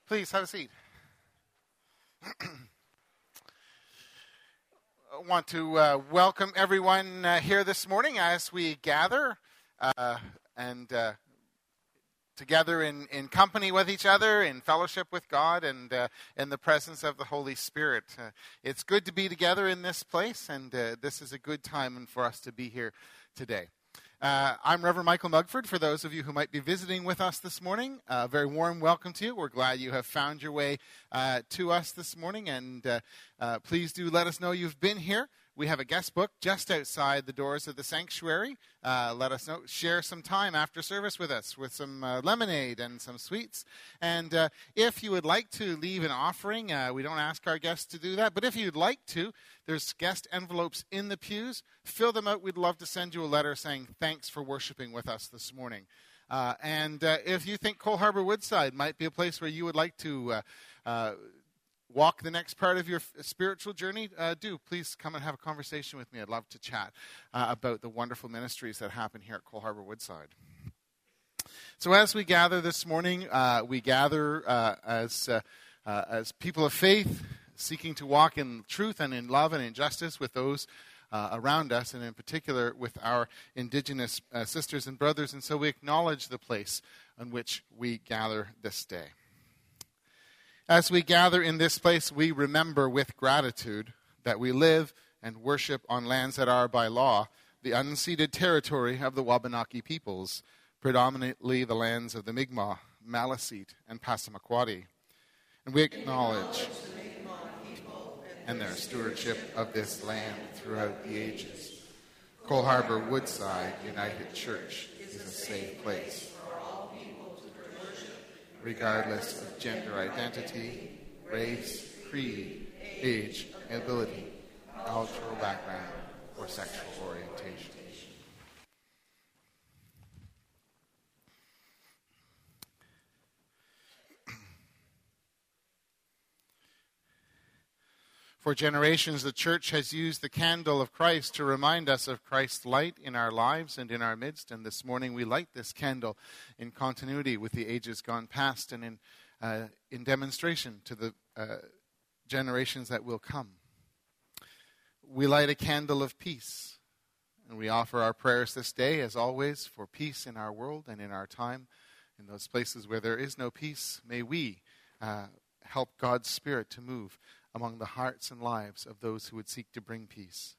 Please have a seat. I want to welcome everyone here this morning as we gather and together in company with each other, in fellowship with God, and in the presence of the Holy Spirit. It's good to be together in this place, and this is a good time for us to be here today. I'm Reverend Michael Mugford. For those of you who might be visiting with us this morning, a very warm welcome to you. We're glad you have found your way to us this morning, and please do let us know you've been here. We have a guest book just outside the doors of the sanctuary. Let us know. Share some time after service with us with some lemonade and some sweets. And if you would like to leave an offering, we don't ask our guests to do that, but if you'd like to, there's guest envelopes in the pews. Fill them out. We'd love to send you a letter saying thanks for worshiping with us this morning. And if you think Cole Harbour Woodside might be a place where you would like to walk the next part of your spiritual journey, do please come and have a conversation with me. I'd love to chat about the wonderful ministries that happen here at Cole Harbour Woodside. So as we gather this morning, we gather as people of faith, seeking to walk in truth and in love and in justice with those around us, and in particular with our Indigenous sisters and brothers. And so we acknowledge the place on which we gather this day. As we gather in this place, we remember with gratitude that we live and worship on lands that are, by law, the unceded territory of the Wabanaki peoples, predominantly the lands of the Mi'kmaq, Maliseet, and Passamaquoddy. And we acknowledge and their stewardship of this land throughout the ages. Cole Harbour Woodside United Church is a safe place for all people to worship, regardless of gender identity, race, creed, age, ability, cultural background, or sexual orientation. For generations, the church has used the candle of Christ to remind us of Christ's light in our lives and in our midst. And this morning we light this candle in continuity with the ages gone past and in demonstration to the generations that will come. We light a candle of peace, and we offer our prayers this day, as always, for peace in our world and in our time. In those places where there is no peace, may we help God's Spirit to move among the hearts and lives of those who would seek to bring peace.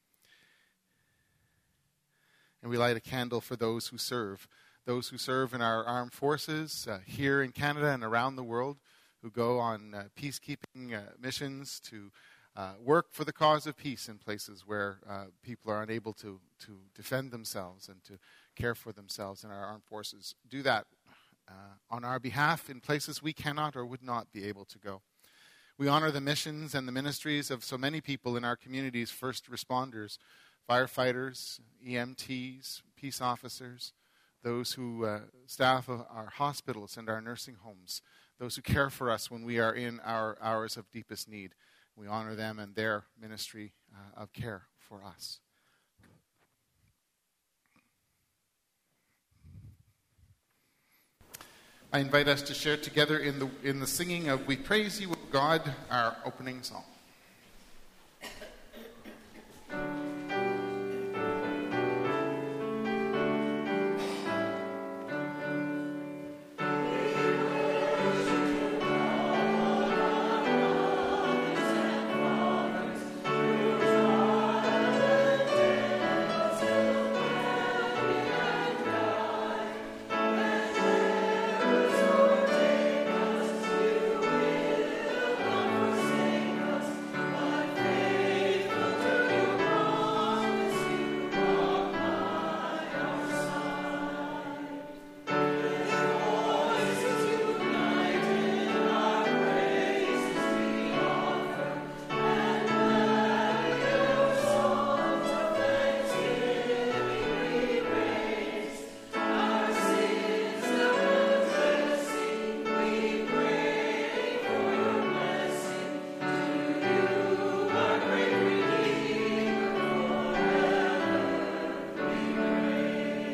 And we light a candle for those who serve in our armed forces here in Canada and around the world, who go on peacekeeping missions to work for the cause of peace in places where people are unable to defend themselves and to care for themselves, and our armed forces do that on our behalf in places we cannot or would not be able to go. We honor the missions and the ministries of so many people in our communities: first responders, firefighters, EMTs, peace officers, those who staff our hospitals and our nursing homes, those who care for us when we are in our hours of deepest need. We honor them and their ministry of care for us. I invite us to share together in the singing of "We Praise You, O God," our opening song.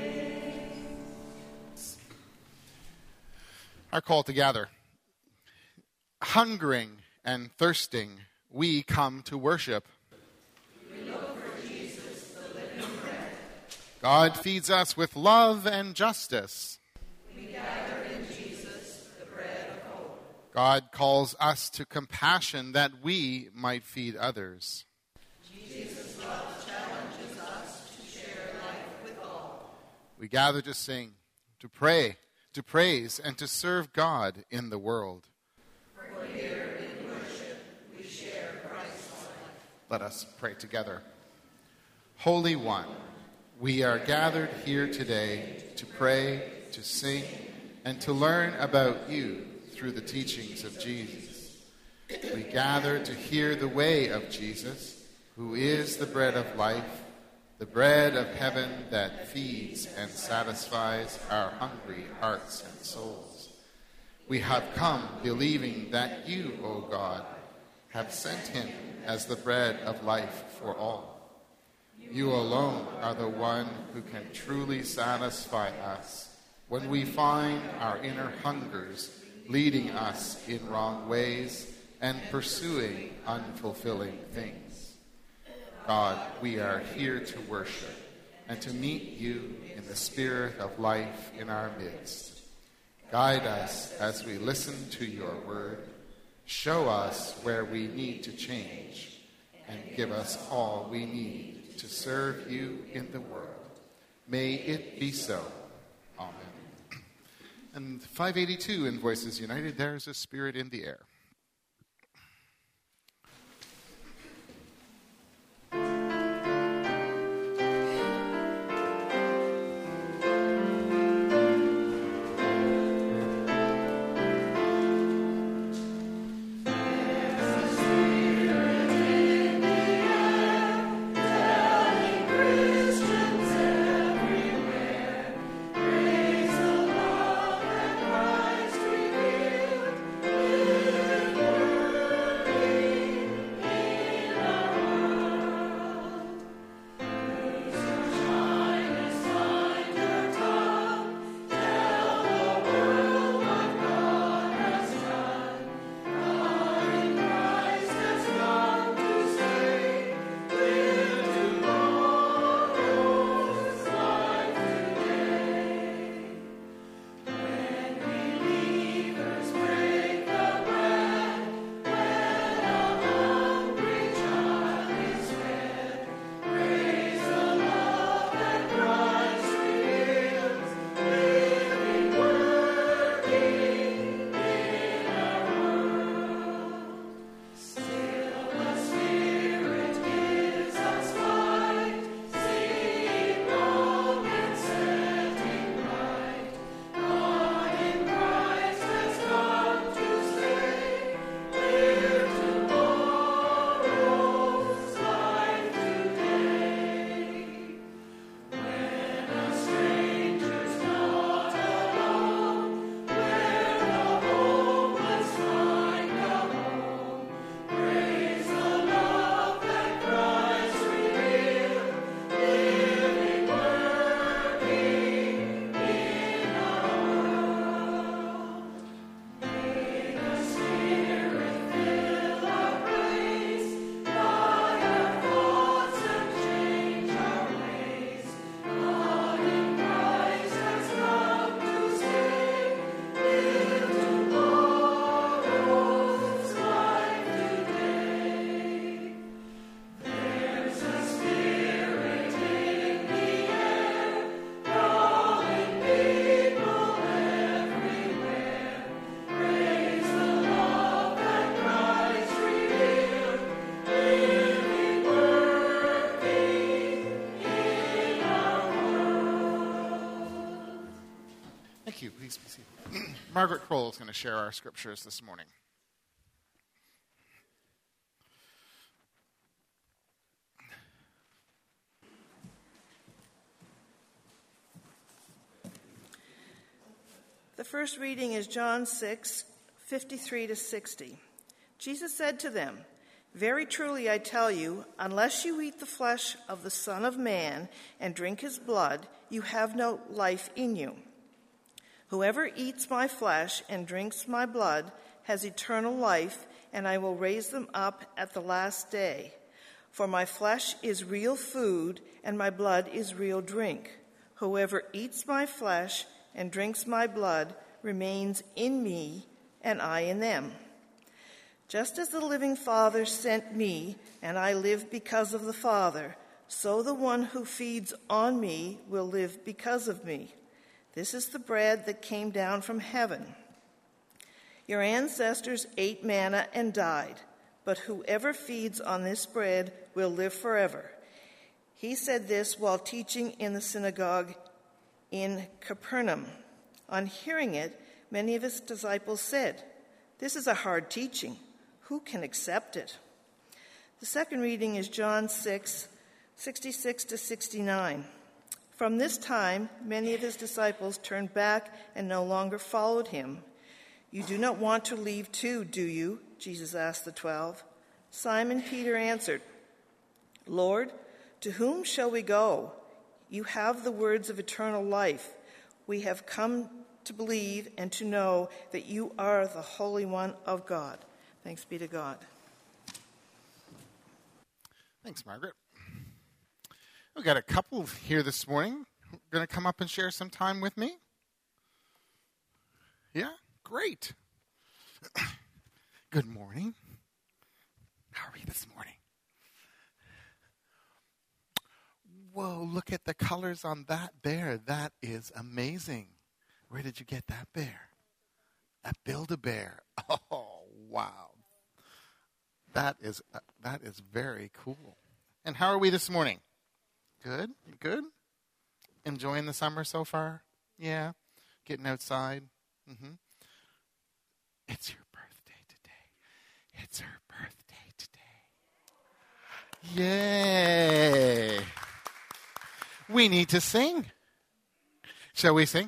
Our call to gather. hungering and thirsting, we come to worship. We look for Jesus, the living bread. God feeds us with love and justice. We gather in Jesus, the bread of hope. God calls us to compassion that we might feed others. Jesus' love challenges us to share life with all. We gather to sing, to pray, to praise, and to serve God in the world. For here in worship we share Christ's life. Let us pray together. Holy One, we are gathered here today to pray, to sing, and to learn about you through the teachings of Jesus. We gather to hear the way of Jesus, who is the bread of life, the bread of heaven that feeds and satisfies our hungry hearts and souls. We have come believing that you, O God, have sent him as the bread of life for all. You alone are the one who can truly satisfy us when we find our inner hungers leading us in wrong ways and pursuing unfulfilling things. God, we are here to worship and to meet you in the spirit of life in our midst. Guide us as we listen to your word. Show us where we need to change and give us all we need to serve you in the world. May it be so. Amen. And 582 in Voices United, there's a spirit in the air. Thank you. Please be seated. Margaret Kroll is going to share our scriptures this morning. The first reading is John 6, 53 to 60. Jesus said to them, "Very truly I tell you, unless you eat the flesh of the Son of Man and drink his blood, you have no life in you. Whoever eats my flesh and drinks my blood has eternal life, and I will raise them up at the last day. For my flesh is real food, and my blood is real drink. Whoever eats my flesh and drinks my blood remains in me, and I in them. Just as the living Father sent me, and I live because of the Father, so the one who feeds on me will live because of me. This is the bread that came down from heaven. Your ancestors ate manna and died, but whoever feeds on this bread will live forever. He said this while teaching in the synagogue in Capernaum. On hearing it, many of his disciples said, "This is a hard teaching. Who can accept it?" The second reading is John 6, 66 to 69. From this time, many of his disciples turned back and no longer followed him. "You do not want to leave too, do you?" Jesus asked the 12. Simon Peter answered, "Lord, to whom shall we go? You have the words of eternal life. We have come to believe and to know that you are the Holy One of God." Thanks be to God. Thanks, Margaret. We've got a couple here this morning who are going to come up and share some time with me. Yeah? Great. Good morning. How are you this morning? Whoa, look at the colors on that bear. That is amazing. Where did you get that bear? At Build-A-Bear. Oh, wow. That is very cool. And how are we this morning? Good? You good? Enjoying the summer so far? Yeah? Getting outside? Mm-hmm. It's your birthday today. It's her birthday today. Yay! We need to sing. Shall we sing?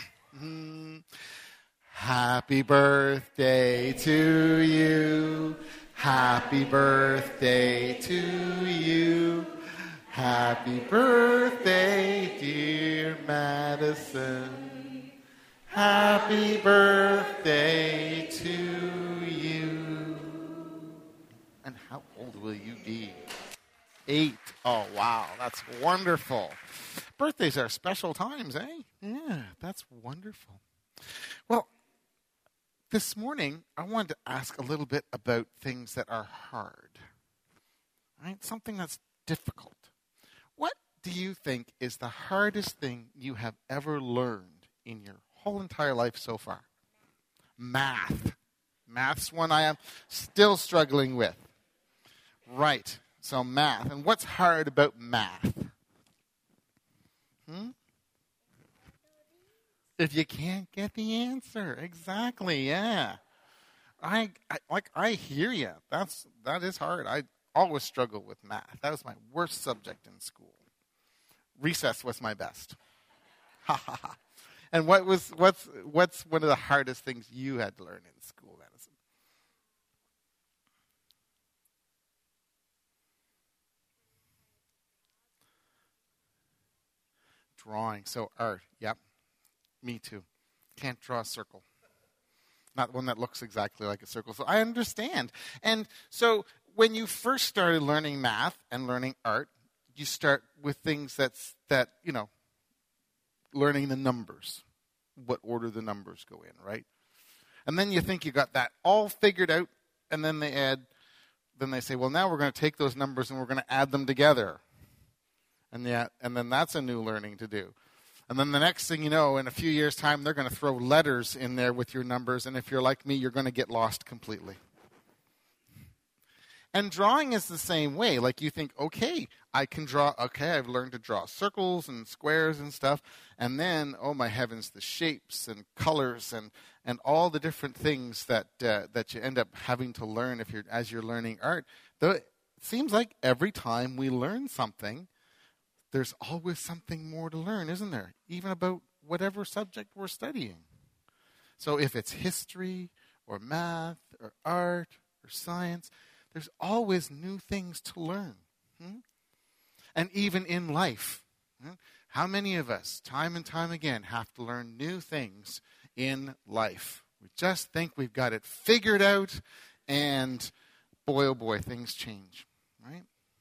Happy birthday to you. Happy birthday to you. Happy birthday, dear Madison. Happy birthday to you. And how old will you be? 8. Oh, wow. That's wonderful. Birthdays are special times, eh? Yeah, that's wonderful. Well, this morning, I wanted to ask a little bit about things that are hard. Right? Something that's difficult. What do you think is the hardest thing you have ever learned in your whole entire life so far? Math. Math's one I am still struggling with. Right. So math. And what's hard about math? If you can't get the answer. Exactly, yeah. I hear you. That is hard. I always struggle with math. That was my worst subject in school. Recess was my best. Ha ha ha. And what's one of the hardest things you had to learn in school, Madison? Drawing. So art. Yep. Me too. Can't draw a circle. Not one that looks exactly like a circle. So I understand. And so when you first started learning math and learning art, you start with things that learning the numbers, what order the numbers go in, right? And then you think you got that all figured out, and then they say, well, now we're going to take those numbers and we're going to add them together. And then that's a new learning to do. And then the next thing you know, in a few years' time, they're going to throw letters in there with your numbers. And if you're like me, you're going to get lost completely. And drawing is the same way. Like you think, okay, I can draw. Okay, I've learned to draw circles and squares and stuff. And then, oh my heavens, the shapes and colors and all the different things that you end up having to learn as you're learning art. Though it seems like every time we learn something, there's always something more to learn, isn't there? Even about whatever subject we're studying. So if it's history or math or art or science, there's always new things to learn. And even in life, How many of us, time and time again, have to learn new things in life? We just think we've got it figured out, and boy, oh boy, things change, right?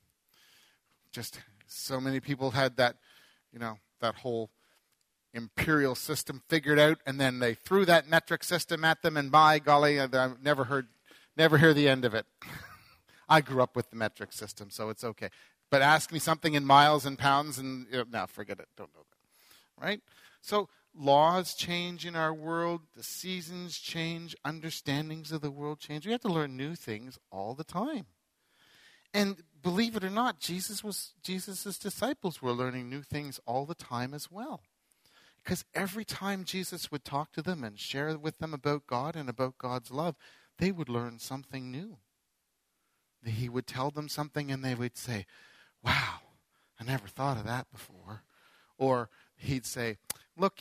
Just so many people had that, that whole imperial system figured out, and then they threw that metric system at them, and by golly, I've never hear the end of it. I grew up with the metric system, so it's okay. But ask me something in miles and pounds, and no, forget it. Don't know that, right? So laws change in our world. The seasons change. Understandings of the world change. We have to learn new things all the time. And believe it or not, Jesus' disciples were learning new things all the time as well. Because every time Jesus would talk to them and share with them about God and about God's love, they would learn something new. He would tell them something and they would say, wow, I never thought of that before. Or he'd say, look,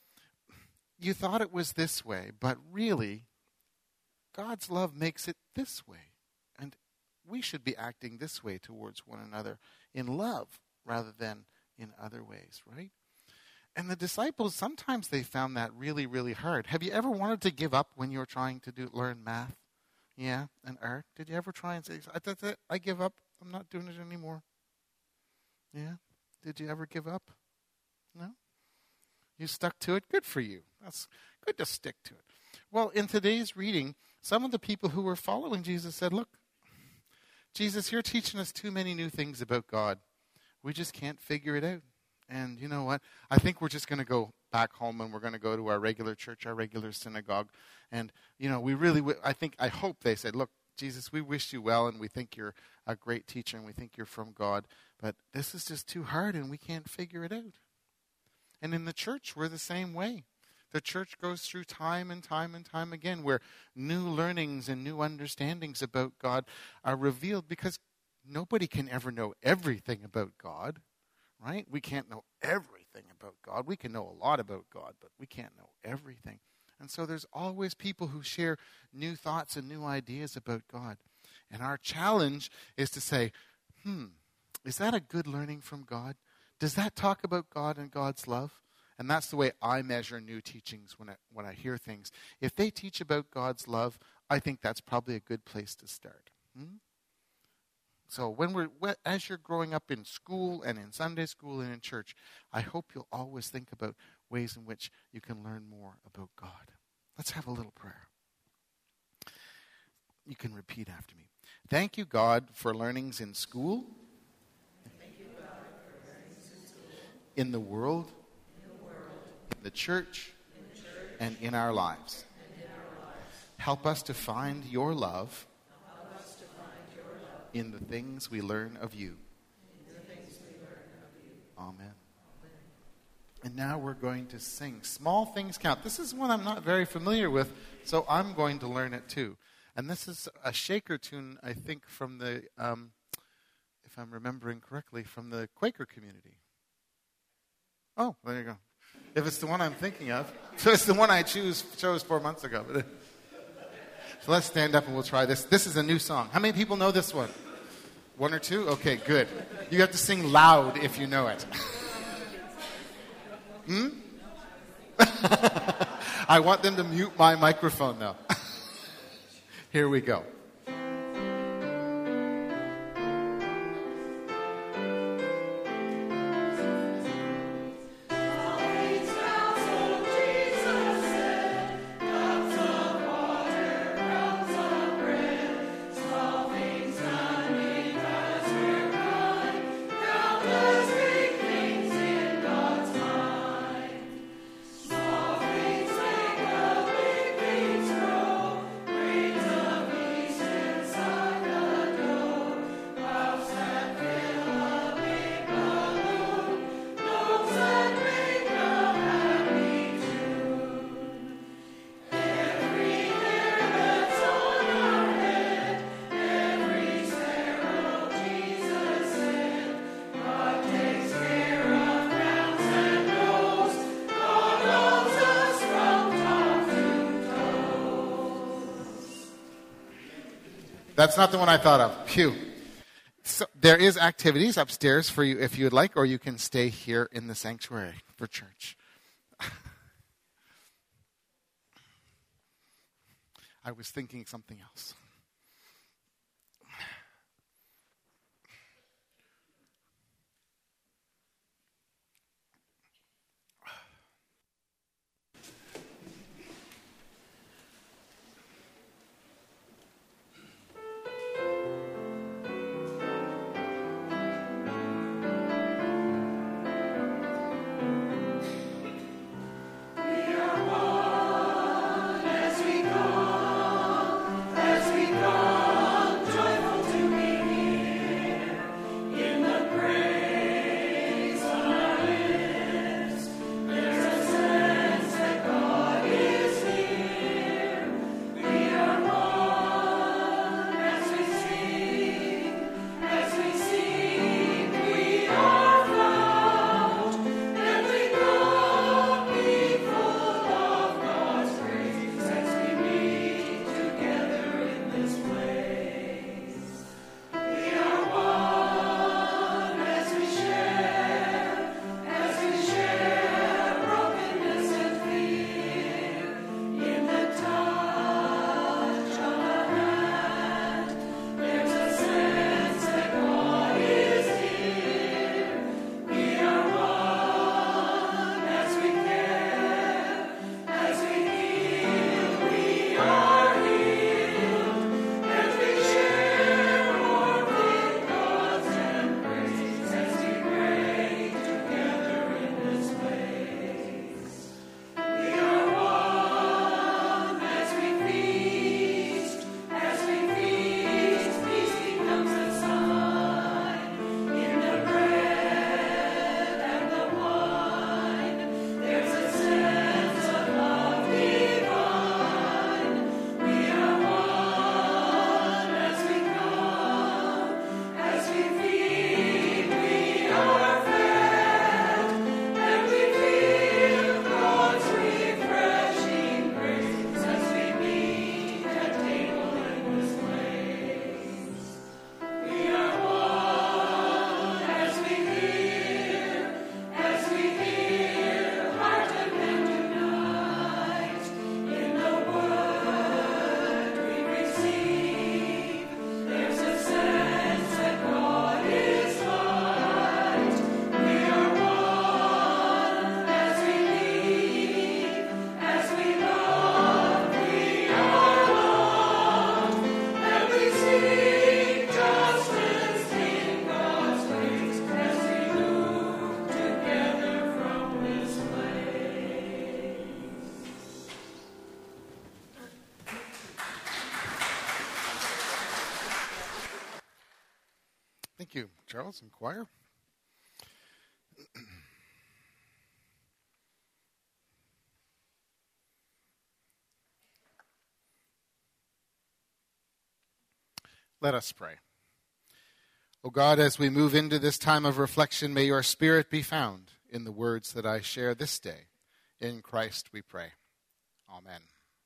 you thought it was this way, but really, God's love makes it this way. And we should be acting this way towards one another in love rather than in other ways, right? And the disciples, sometimes they found that really, really hard. Have you ever wanted to give up when you were trying to learn math? Yeah, and art. Did you ever try and say, that's it, I give up, I'm not doing it anymore? Yeah? Did you ever give up? No? You stuck to it? Good for you. That's good to stick to it. Well, in today's reading, some of the people who were following Jesus said, look, Jesus, you're teaching us too many new things about God. We just can't figure it out. And you know what? I think we're just going to go back home and we're going to go to our regular church, our regular synagogue. And, we really, I hope they said, look, Jesus, we wish you well and we think you're a great teacher and we think you're from God. But this is just too hard and we can't figure it out. And in the church, we're the same way. The church goes through time and time and time again where new learnings and new understandings about God are revealed because nobody can ever know everything about God. Right? We can't know everything about God. We can know a lot about God, but we can't know everything. And so there's always people who share new thoughts and new ideas about God. And our challenge is to say, is that a good learning from God? Does that talk about God and God's love? And that's the way I measure new teachings when I hear things. If they teach about God's love, I think that's probably a good place to start. So as you're growing up in school and in Sunday school and in church, I hope you'll always think about ways in which you can learn more about God. Let's have a little prayer. You can repeat after me. Thank you, God, for learnings in school, in the world, in the church, and in our lives. Help us to find your love in the things we learn of you. Amen. And now we're going to sing Small Things Count. This is one I'm not very familiar with, so I'm going to learn it too. And this is a Shaker tune, I think, from the, if I'm remembering correctly, from the Quaker community. Oh, there you go. If it's the one I'm thinking of. So it's the one I chose 4 months ago. So let's stand up and we'll try this. This is a new song. How many people know this one? One or two? Okay, good. You have to sing loud if you know it. I want them to mute my microphone, though. Here we go. That's not the one I thought of. Phew. So there is activities upstairs for you if you would like, or you can stay here in the sanctuary for church. I was thinking something else. Thank you, Charles and choir. Let us pray. O God, as we move into this time of reflection, may your Spirit be found in the words that I share this day. In Christ we pray. Amen.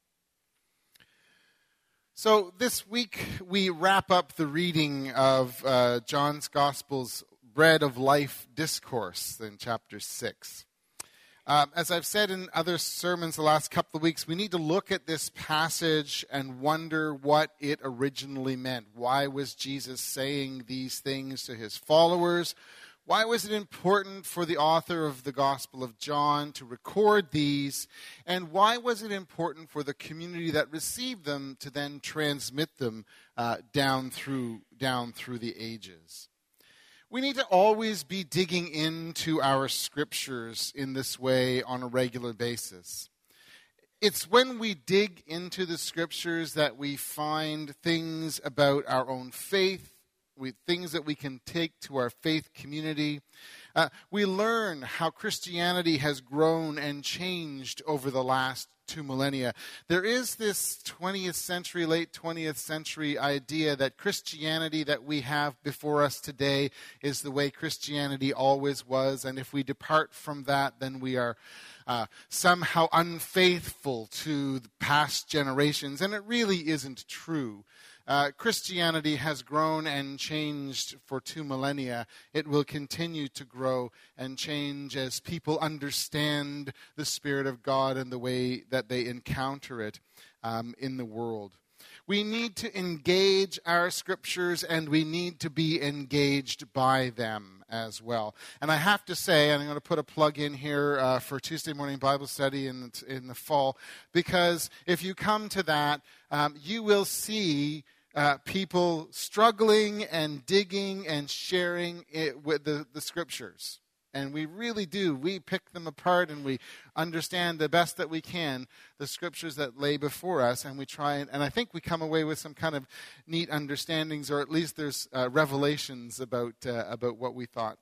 So this week we wrap up the reading of John's Gospel's Bread of Life discourse in chapter 6. As I've said in other sermons the last couple of weeks, we need to look at this passage and wonder what it originally meant. Why was Jesus saying these things to his followers? Why was it important for the author of the Gospel of John to record these? And why was it important for the community that received them to then transmit them down through the ages? We need to always be digging into our scriptures in this way on a regular basis. It's when we dig into the scriptures that we find things about our own faith, things that we can take to our faith community. We learn how Christianity has grown and changed over the last 2 millennia. There is this 20th century, late 20th century idea that Christianity that we have before us today is the way Christianity always was, and if we depart from that, then we are somehow unfaithful to the past generations, and it really isn't true. Christianity has grown and changed for 2 millennia. It will continue to grow and change as people understand the Spirit of God and the way that they encounter it in the world. We need to engage our scriptures, and we need to be engaged by them as well. And I have to say, and I'm going to put a plug in here for Tuesday morning Bible study in the fall, because if you come to that, you will see people struggling and digging and sharing it with the scriptures. And we really do. We pick them apart and we understand the best that we can the scriptures that lay before us, and we try and I think we come away with some kind of neat understandings, or at least there's revelations about what we thought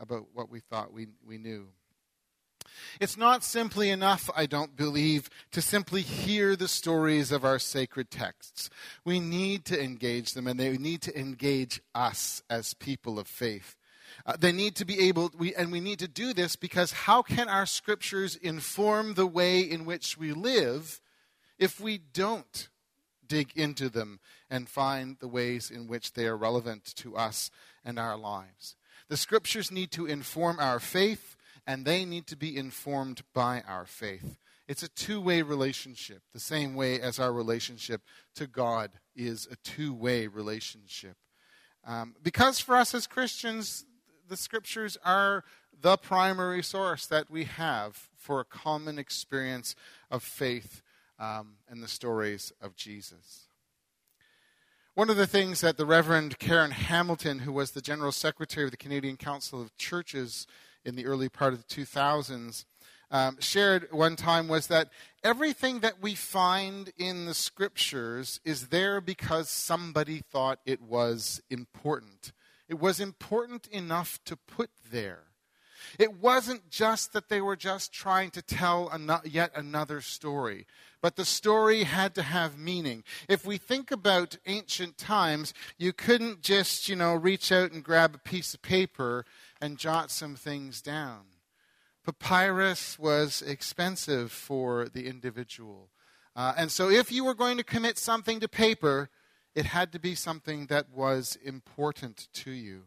we knew. It's not simply enough, I don't believe, to simply hear the stories of our sacred texts. We need to engage them, and they need to engage us as people of faith. They need to be able, we need to do this because how can our scriptures inform the way in which we live if we don't dig into them and find the ways in which they are relevant to us and our lives? The scriptures need to inform our faith, and they need to be informed by our faith. It's a two-way relationship, the same way as our relationship to God is a two-way relationship. Because for us as Christians, the scriptures are the primary source that we have for a common experience of faith and the stories of Jesus. One of the things that the Reverend Karen Hamilton, who was the General Secretary of the Canadian Council of Churches in the early part of the 2000s, shared one time was that everything that we find in the scriptures is there because somebody thought it was important. It was important enough to put there. It wasn't just that they were just trying to tell yet another story, but the story had to have meaning. If we think about ancient times, you couldn't just, reach out and grab a piece of paper and jot some things down. Papyrus was expensive for the individual. And so if you were going to commit something to paper, it had to be something that was important to you.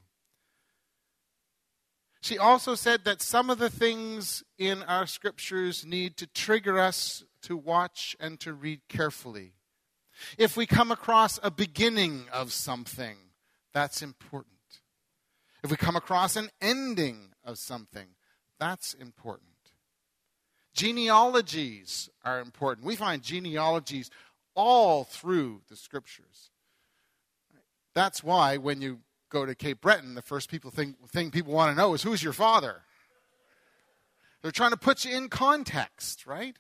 She also said that some of the things in our scriptures need to trigger us to watch and to read carefully. If we come across a beginning of something, that's important. If we come across an ending of something, that's important. Genealogies are important. We find genealogies all through the scriptures. That's why when you go to Cape Breton, the first thing people want to know is, who's your father? They're trying to put you in context, right?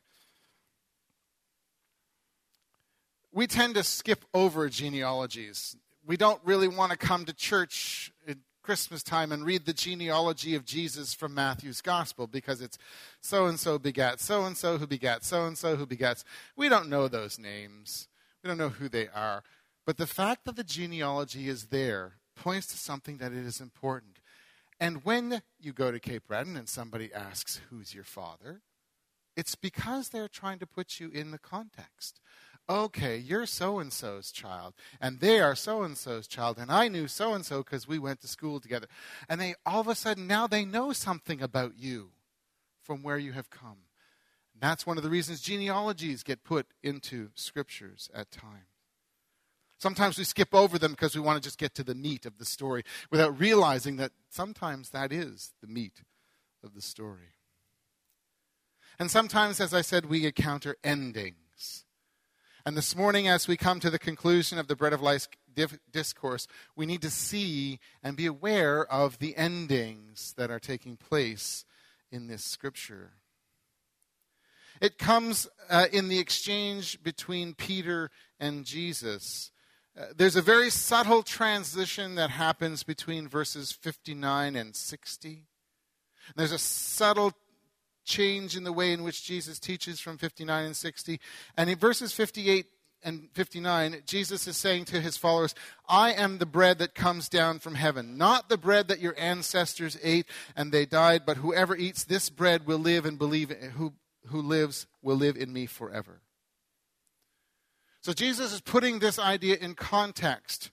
We tend to skip over genealogies. We don't really want to come to church at Christmas time and read the genealogy of Jesus from Matthew's gospel because it's so-and-so begat so-and-so who begat so-and-so who begats. We don't know those names. We don't know who they are. But the fact that the genealogy is there points to something that it is important. And when you go to Cape Breton and somebody asks, who's your father? It's because they're trying to put you in the context. Okay, you're so-and-so's child, and they are so-and-so's child, and I knew so-and-so because we went to school together. And they all of a sudden, now they know something about you from where you have come. And that's one of the reasons genealogies get put into scriptures at times. Sometimes we skip over them because we want to just get to the meat of the story without realizing that sometimes that is the meat of the story. And sometimes, as I said, we encounter endings. And this morning, as we come to the conclusion of the Bread of Life discourse, we need to see and be aware of the endings that are taking place in this scripture. It comes in the exchange between Peter and Jesus. There's a very subtle transition that happens between verses 59 and 60. There's a subtle change in the way in which Jesus teaches from 59 and 60. And in verses 58 and 59, Jesus is saying to his followers, I am the bread that comes down from heaven, not the bread that your ancestors ate and they died, but whoever eats this bread will live and believe, who lives will live in me forever. So Jesus is putting this idea in context.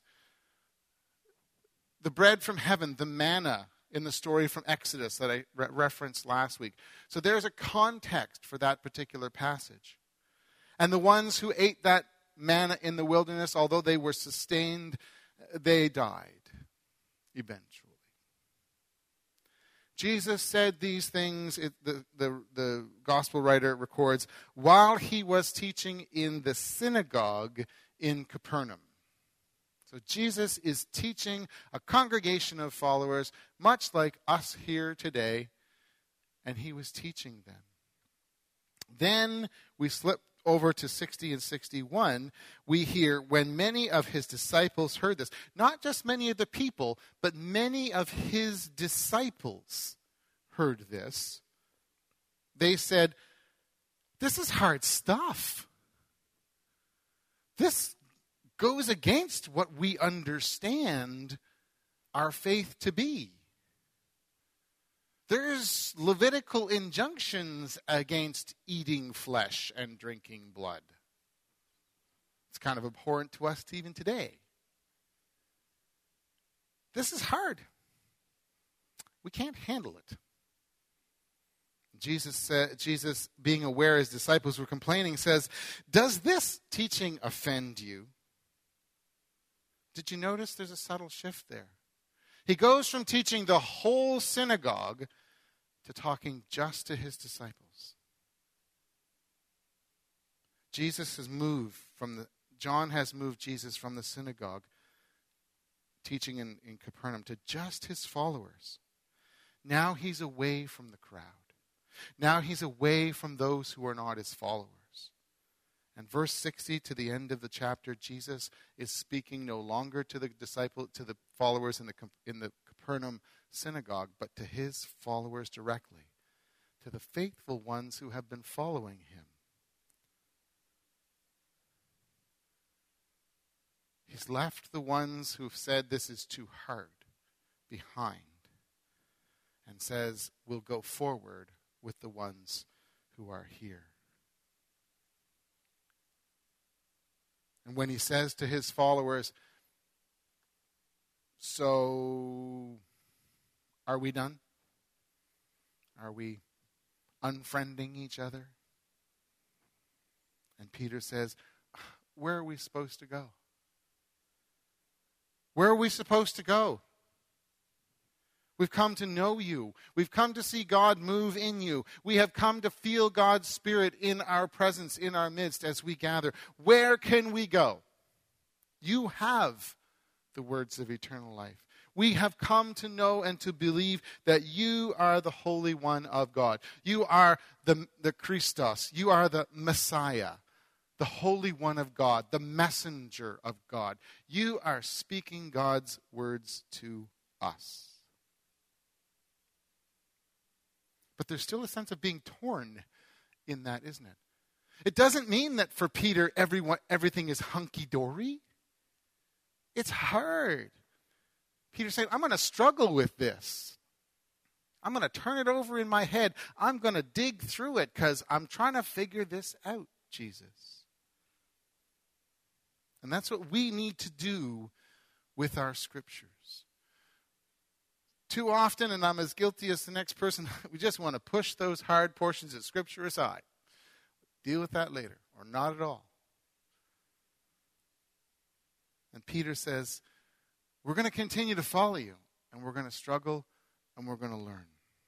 The bread from heaven, the manna in the story from Exodus that I referenced last week. So there's a context for that particular passage. And the ones who ate that manna in the wilderness, although they were sustained, they died eventually. Jesus said these things, the gospel writer records, while he was teaching in the synagogue in Capernaum. So Jesus is teaching a congregation of followers, much like us here today, and he was teaching them. Then we slip over to 60 and 61, we hear, when many of his disciples heard this, not just many of the people, but many of his disciples heard this, they said, this is hard stuff. This goes against what we understand our faith to be. There's Levitical injunctions against eating flesh and drinking blood. It's kind of abhorrent to us even today. This is hard. We can't handle it. Jesus, being aware his disciples were complaining, says, does this teaching offend you? Did you notice there's a subtle shift there? He goes from teaching the whole synagogue to talking just to his disciples. John has moved Jesus from the synagogue, teaching in Capernaum, to just his followers. Now he's away from the crowd. Now he's away from those who are not his followers. And verse 60 to the end of the chapter, Jesus is speaking no longer to the followers in the Capernaum synagogue, but to his followers directly, to the faithful ones who have been following him. He's left the ones who've said this is too hard behind and says, we'll go forward with the ones who are here. And when he says to his followers, so are we done? Are we unfriending each other? And Peter says, where are we supposed to go? Where are we supposed to go? We've come to know you. We've come to see God move in you. We have come to feel God's Spirit in our presence, in our midst as we gather. Where can we go? You have the words of eternal life. We have come to know and to believe that you are the Holy One of God. You are the Christos. You are the Messiah, the Holy One of God, the messenger of God. You are speaking God's words to us. But there's still a sense of being torn in that, isn't it? It doesn't mean that for Peter everything is hunky-dory. It's hard. Peter's saying, I'm going to struggle with this. I'm going to turn it over in my head. I'm going to dig through it because I'm trying to figure this out, Jesus. And that's what we need to do with our scriptures. Too often, and I'm as guilty as the next person, we just want to push those hard portions of Scripture aside. Deal with that later, or not at all. And Peter says, we're going to continue to follow you, and we're going to struggle, and we're going to learn.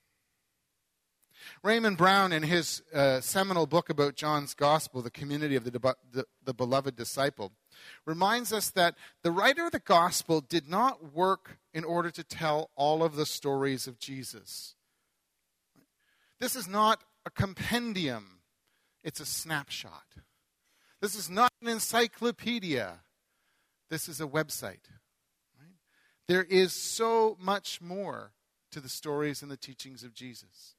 Raymond Brown, in his seminal book about John's Gospel, The Community of the Beloved Disciple, reminds us that the writer of the Gospel did not work in order to tell all of the stories of Jesus. This is not a compendium. It's a snapshot. This is not an encyclopedia. This is a website. Right? There is so much more to the stories and the teachings of Jesus.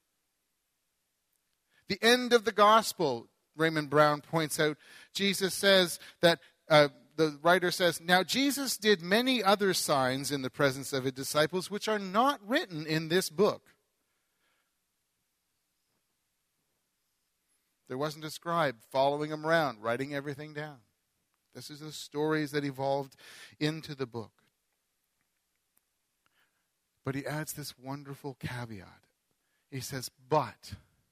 The end of the gospel, Raymond Brown points out, Jesus says that, the writer says, now Jesus did many other signs in the presence of his disciples which are not written in this book. There wasn't a scribe following him around, writing everything down. This is the stories that evolved into the book. But he adds this wonderful caveat. He says, but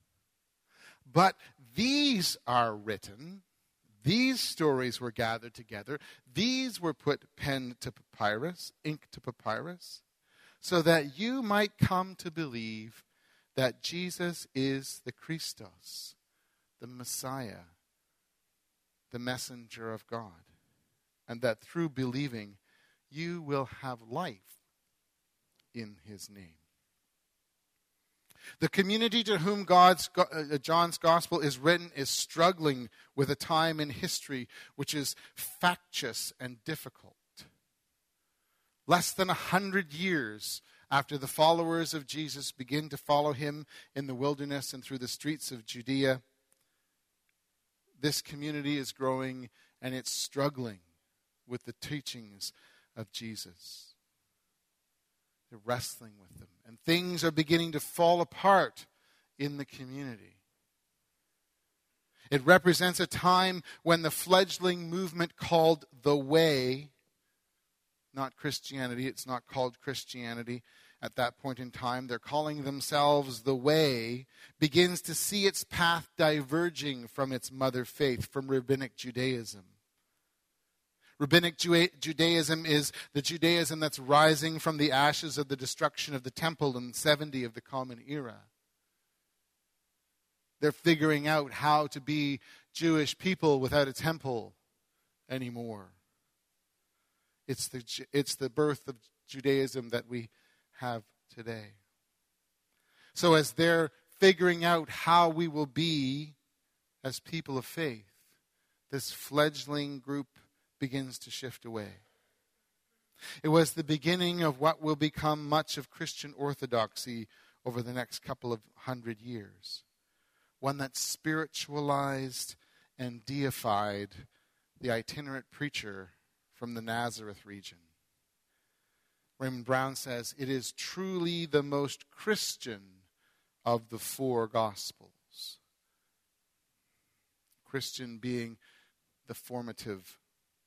these are written, these stories were gathered together, these were put pen to papyrus, ink to papyrus, so that you might come to believe that Jesus is the Christos, the Messiah, the messenger of God, and that through believing you will have life in his name. The community to whom John's gospel is written is struggling with a time in history which is factious and difficult. Less than 100 years after the followers of Jesus begin to follow him in the wilderness and through the streets of Judea, this community is growing and it's struggling with the teachings of Jesus. They're wrestling with them. And things are beginning to fall apart in the community. It represents a time when the fledgling movement called the Way, not Christianity, it's not called Christianity at that point in time, they're calling themselves the Way, begins to see its path diverging from its mother faith, from Rabbinic Judaism. Rabbinic Judaism is the Judaism that's rising from the ashes of the destruction of the temple in 70 of the Common Era. They're figuring out how to be Jewish people without a temple anymore. It's the birth of Judaism that we have today. So as they're figuring out how we will be as people of faith, this fledgling group begins to shift away. It was the beginning of what will become much of Christian orthodoxy over the next couple of 100 years. One that spiritualized and deified the itinerant preacher from the Nazareth region. Raymond Brown says, it is truly the most Christian of the four Gospels. Christian being the formative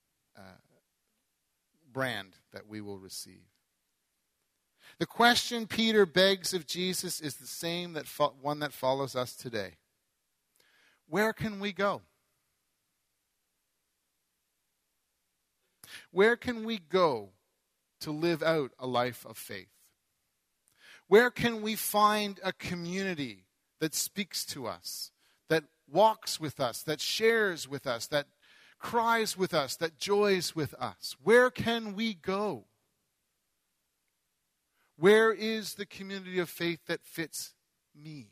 brand that we will receive. The question Peter begs of Jesus is the same one that follows us today. Where can we go? Where can we go to live out a life of faith? Where can we find a community that speaks to us, that walks with us, that shares with us, that cries with us, that joys with us? Where can we go? Where is the community of faith that fits me,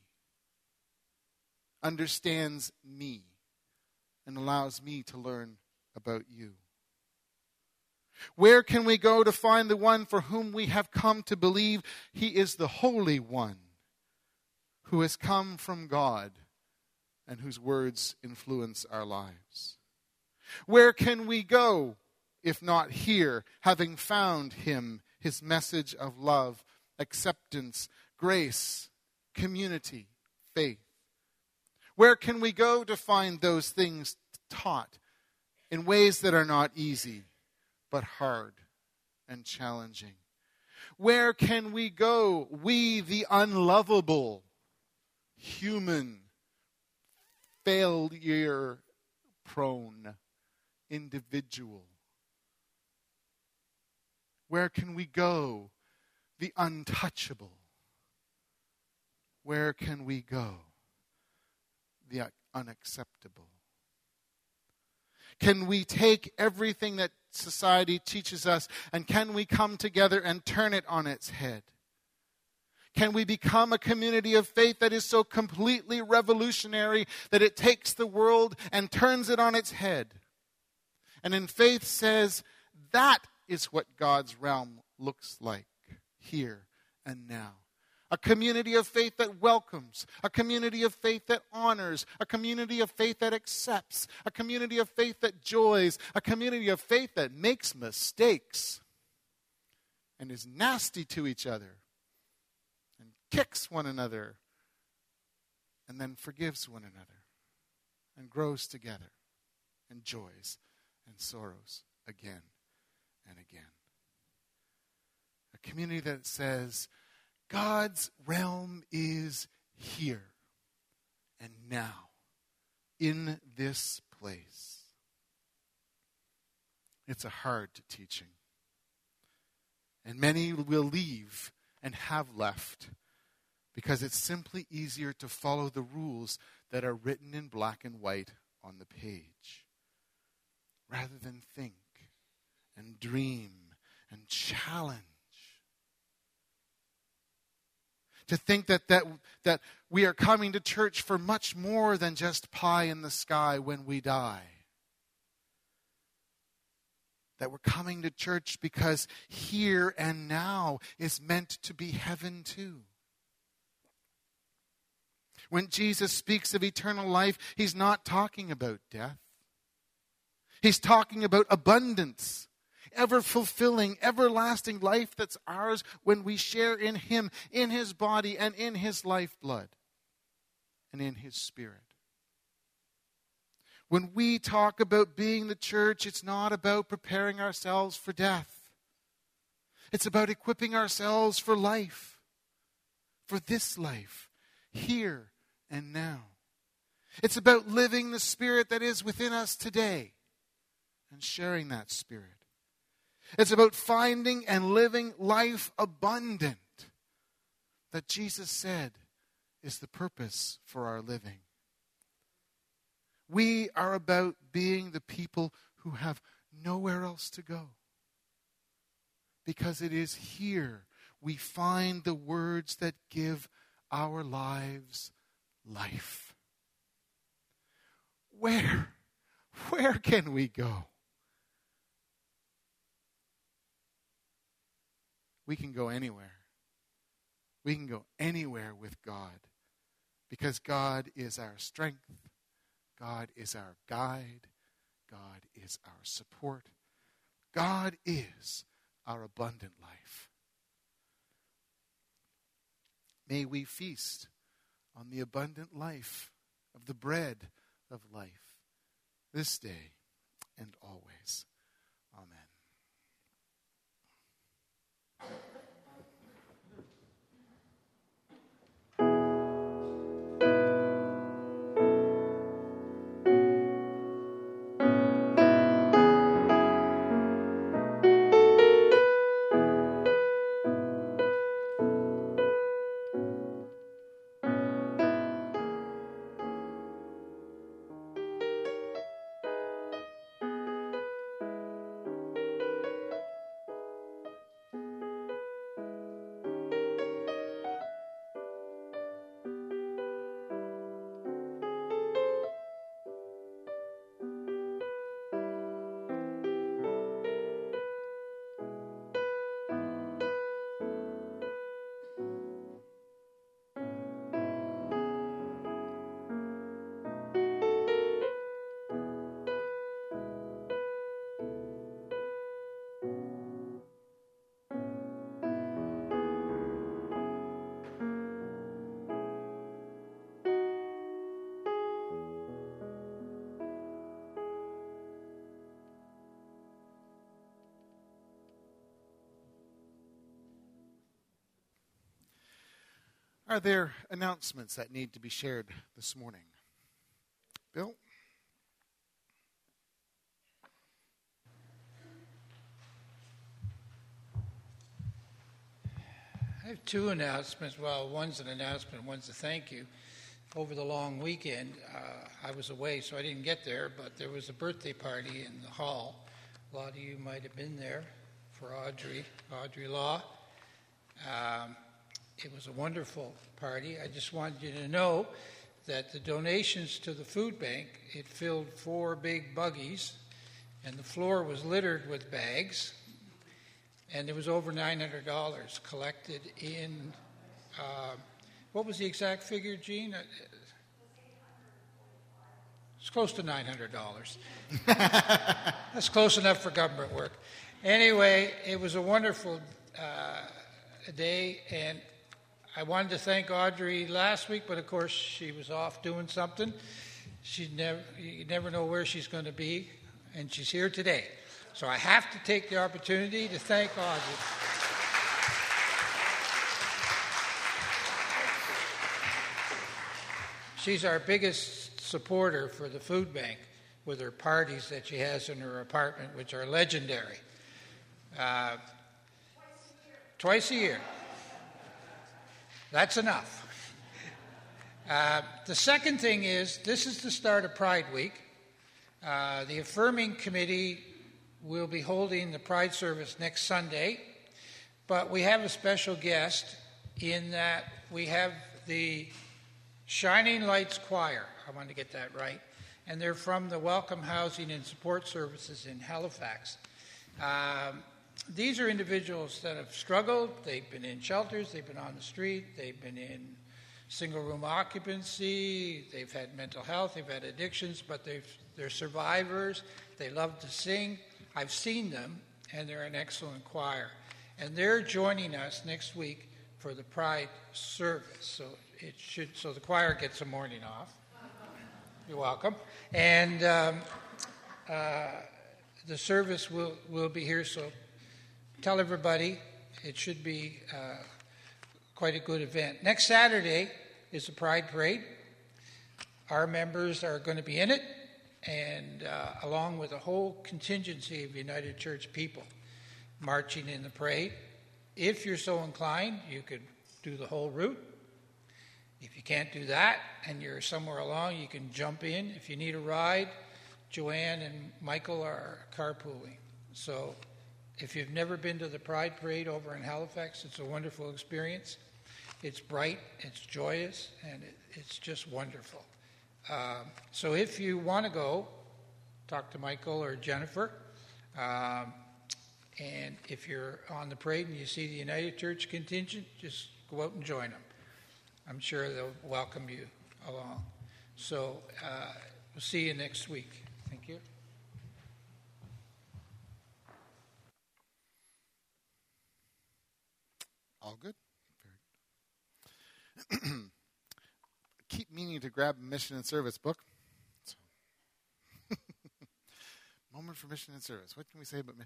understands me, and allows me to learn about you? Where can we go to find the one for whom we have come to believe he is the Holy One, who has come from God and whose words influence our lives? Where can we go, if not here, having found him, his message of love, acceptance, grace, community, faith? Where can we go to find those things taught in ways that are not easy, but hard and challenging? Where can we go, we the unlovable, human, failure-prone individual? Where can we go, the untouchable? Where can we go, the unacceptable? Can we take everything that society teaches us and can we come together and turn it on its head? Can we become a community of faith that is so completely revolutionary that it takes the world and turns it on its head? And in faith says, that is what God's realm looks like here and now. A community of faith that welcomes, a community of faith that honors, a community of faith that accepts, a community of faith that joys, a community of faith that makes mistakes and is nasty to each other and kicks one another and then forgives one another and grows together and joys and sorrows again and again. A community that says, God's realm is here and now, in this place. It's a hard teaching. And many will leave and have left because it's simply easier to follow the rules that are written in black and white on the page, rather than think and dream and challenge. To think that we are coming to church for much more than just pie in the sky when we die. That we're coming to church because here and now is meant to be heaven too. When Jesus speaks of eternal life, he's not talking about death. He's talking about abundance, ever-fulfilling, everlasting life that's ours when we share in him, in his body and in his lifeblood and in his spirit. When we talk about being the church, it's not about preparing ourselves for death. It's about equipping ourselves for life, for this life, here and now. It's about living the spirit that is within us today and sharing that spirit. It's about finding and living life abundant that Jesus said is the purpose for our living. We are about being the people who have nowhere else to go. Because it is here we find the words that give our lives life. Where can we go? We can go anywhere. We can go anywhere with God because God is our strength. God is our guide. God is our support. God is our abundant life. May we feast on the abundant life of the bread of life this day and always. Amen. Are there announcements that need to be shared this morning? Bill? I have two announcements. Well, one's an announcement, one's a thank you. Over the long weekend, I was away, so I didn't get there, but there was a birthday party in the hall. A lot of you might have been there for Audrey Law. It was a wonderful party. I just wanted you to know that the donations to the food bank, it filled 4 big buggies, and the floor was littered with bags, and there was over $900 collected in, what was the exact figure, Gene? It's close to $900. That's close enough for government work. Anyway, it was a wonderful day, and I wanted to thank Audrey last week, but of course she was off doing something. You never know where she's going to be. and she's here today. So I have to take the opportunity to thank Audrey. She's our biggest supporter for the food bank with her parties that she has in her apartment, which are legendary. Twice a year. That's enough. The second thing is, this is the start of Pride Week. The Affirming Committee will be holding the Pride service next Sunday, but we have a special guest in that we have the Shining Lights Choir. I want to get that right. And they're from the Welcome Housing and Support Services in Halifax. These are individuals that have struggled. They've been in shelters, they've been on the street, they've been in single-room occupancy, they've had mental health, they've had addictions, but they're survivors. They love to sing. I've seen them, and they're an excellent choir. And they're joining us next week for the Pride service. So the choir gets a morning off. You're welcome. And the service will be here, so tell everybody it should be quite a good event. Next Saturday is the Pride Parade. Our members are going to be in it, and along with a whole contingency of United Church people marching in the parade. If you're so inclined, you could do the whole route. If you can't do that and you're somewhere along, you can jump in. If you need a ride, Joanne and Michael are carpooling. So if you've never been to the Pride Parade over in Halifax, it's a wonderful experience. It's bright, it's joyous, and it's just wonderful. So if you want to go, talk to Michael or Jennifer. And if you're on the parade and you see the United Church contingent, just go out and join them. I'm sure they'll welcome you along. So we'll see you next week. Thank you. All good? Very good. Keep meaning to grab a mission and service book. Moment for mission and service. What can we say about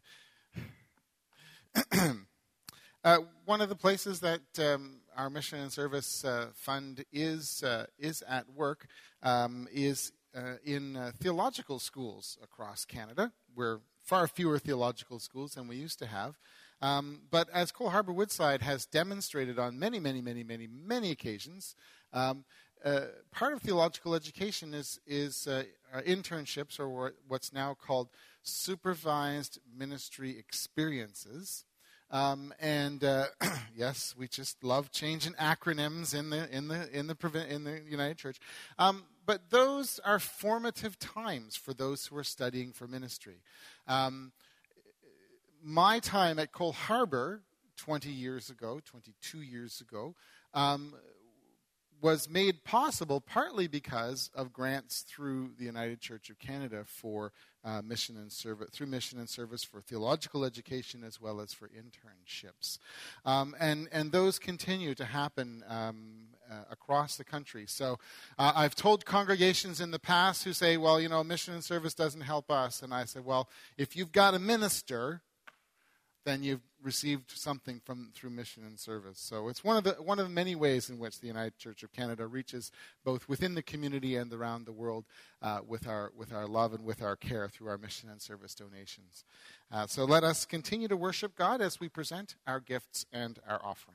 one of the places that our mission and service fund is at work is in theological schools across Canada. We're far fewer theological schools than we used to have. But as Cole Harbour Woodside has demonstrated on many occasions, part of theological education is internships, or what's now called supervised ministry experiences. Yes, we just love changing acronyms in the United Church. But those are formative times for those who are studying for ministry. My time at Cole Harbour 22 years ago, was made possible partly because of grants through the United Church of Canada for mission and service for theological education as well as for internships. And those continue to happen across the country. So I've told congregations in the past who say, well, mission and service doesn't help us. And I say, well, if you've got a minister, then you've received something through mission and service. So it's one of the many ways in which the United Church of Canada reaches both within the community and around the world with our love and with our care through our mission and service donations. So let us continue to worship God as we present our gifts and our offerings.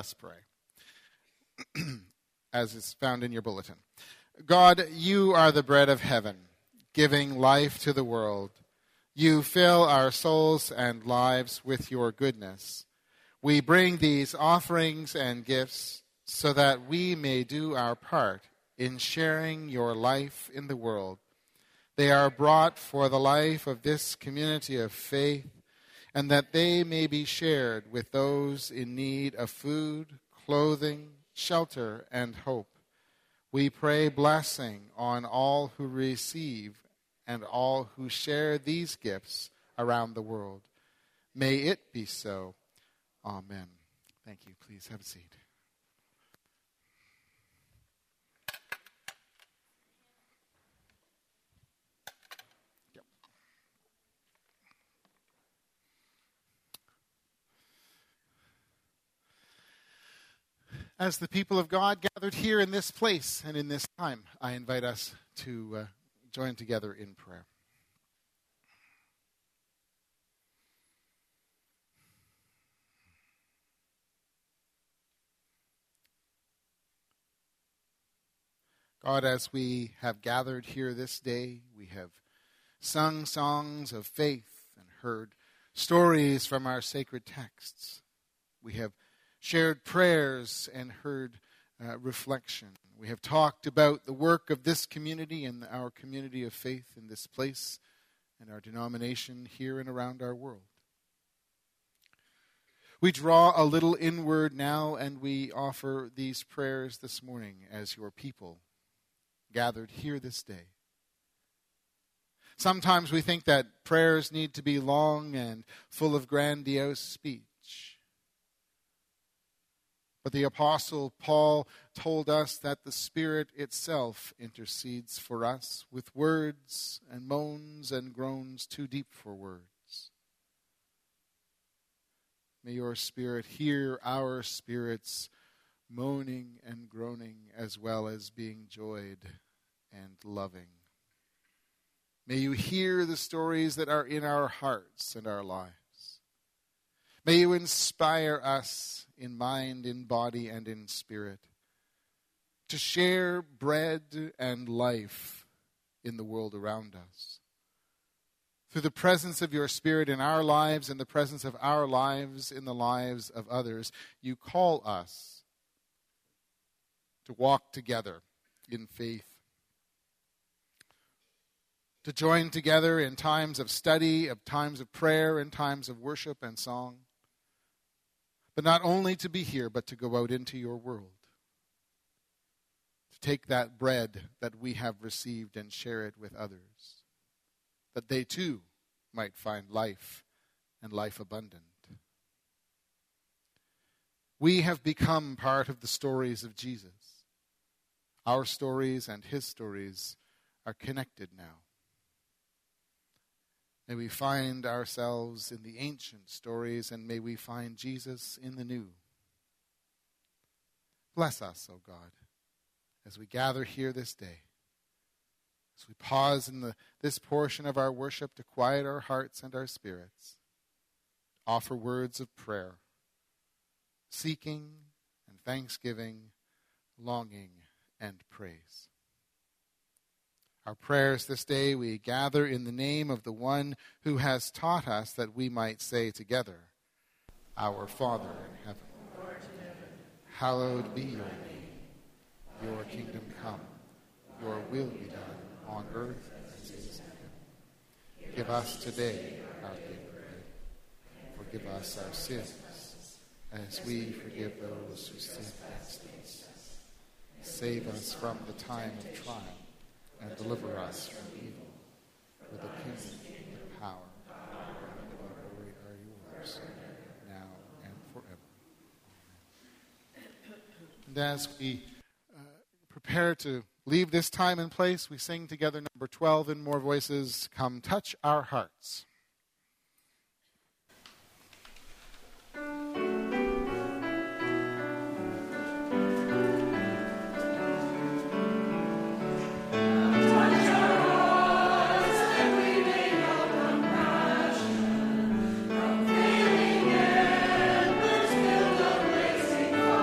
us pray. As is found in your bulletin. God, you are the bread of heaven, giving life to the world. You fill our souls and lives with your goodness. We bring these offerings and gifts so that we may do our part in sharing your life in the world. They are brought for the life of this community of faith, and that they may be shared with those in need of food, clothing, shelter, and hope. We pray blessing on all who receive and all who share these gifts around the world. May it be so. Amen. Thank you. Please have a seat. As the people of God gathered here in this place and in this time, I invite us to join together in prayer. God, as we have gathered here this day, we have sung songs of faith and heard stories from our sacred texts. We have shared prayers and heard reflection. We have talked about the work of this community and our community of faith in this place and our denomination here and around our world. We draw a little inward now and we offer these prayers this morning as your people gathered here this day. Sometimes we think that prayers need to be long and full of grandiose speech. But the Apostle Paul told us that the Spirit itself intercedes for us with words and moans and groans too deep for words. May your Spirit hear our spirits moaning and groaning as well as being joyed and loving. May you hear the stories that are in our hearts and our lives. May you inspire us in mind, in body, and in spirit to share bread and life in the world around us. Through the presence of your Spirit in our lives and the presence of our lives in the lives of others, you call us to walk together in faith, to join together in times of study, of times of prayer, and times of worship and song. But not only to be here, but to go out into your world. To take that bread that we have received and share it with others. That they too might find life and life abundant. We have become part of the stories of Jesus. Our stories and his stories are connected now. May we find ourselves in the ancient stories, and may we find Jesus in the new. Bless us, O God, as we gather here this day. As we pause in this portion of our worship to quiet our hearts and our spirits, offer words of prayer, seeking and thanksgiving, longing and praise. Our prayers this day we gather in the name of the one who has taught us that we might say together, Our Father in heaven, hallowed be your name. Your kingdom come, your will be done on earth as it is in heaven. Give us today our daily bread. Forgive us our sins, as we forgive those who sin against us. Save us from the time of trial, and deliver us from evil. For the kingdom, the power, and the glory are yours, now and forever. Amen. And as we prepare to leave this time and place, we sing together number 12 in more voices, Come Touch Our Hearts. From failing and let's build a blazing fire.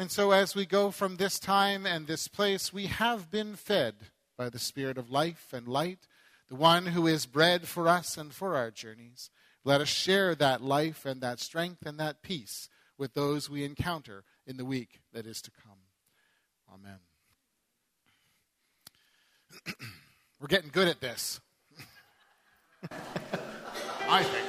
And so as we go from this time and this place, we have been fed by the Spirit of life and light, the one who is bread for us and for our journeys. Let us share that life and that strength and that peace with those we encounter in the week that is to come. Amen. We're getting good at this. I think.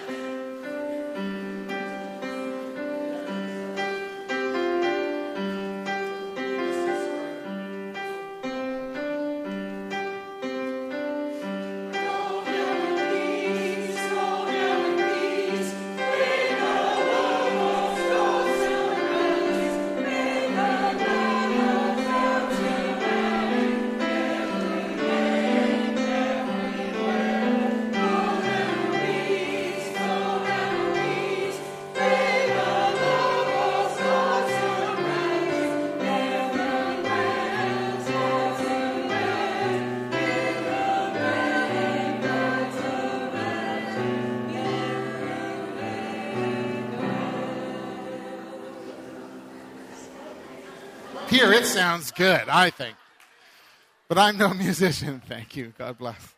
Here, it sounds good, I think. But I'm no musician. Thank you. God bless.